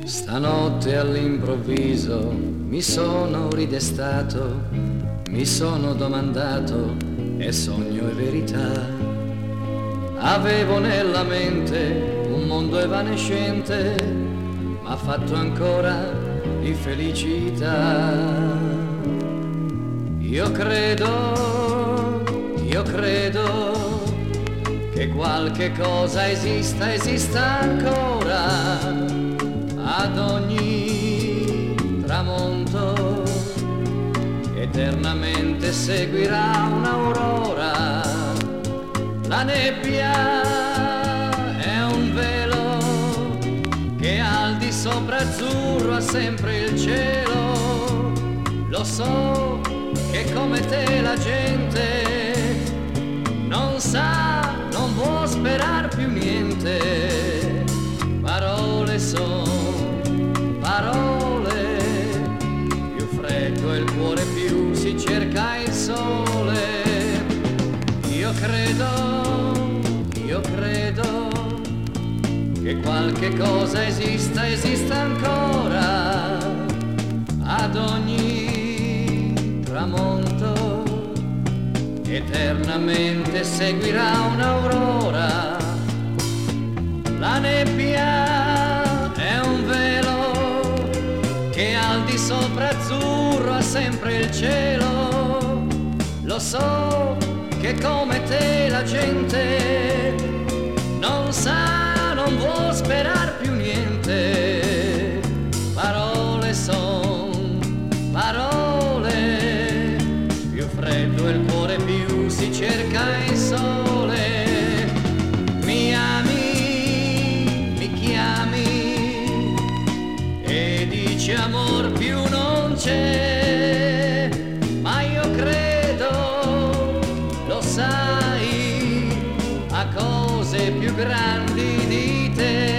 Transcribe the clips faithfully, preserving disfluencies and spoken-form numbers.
Stanotte all'improvviso mi sono ridestato, mi sono domandato, è sogno e verità? Avevo nella mente un mondo evanescente, m'ha fatto ancora di felicità. Io credo, io credo che qualche cosa esista, esista ancora. Ad ogni tramonto eternamente seguirà un'aurora. La nebbia è un velo che al di sopra azzurro ha sempre il cielo. Lo so che come te la gente non sa, non può sperar più niente. Parole son parole, più freddo è il cuore più si cerca il sole. Io credo, io credo che qualche cosa esista, esista ancora. Ad ogni tramonto eternamente seguirà un'aurora. La nebbia è un velo che al di sopra azzurro ha sempre il cielo. Lo so che come te la gente non sa, non vuol sperar più niente. Parole son parole, più freddo è il cuore più si cerca il sole. Mi ami, mi chiami e dici amor più non c'è, ma io credo, lo sai, a cose più grandi di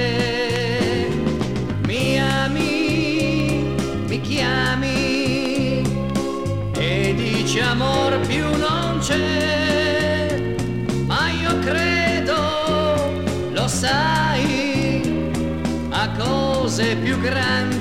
te. Mi ami, mi chiami e dici amor più non c'è, ma io credo, lo sai, a cose più grandi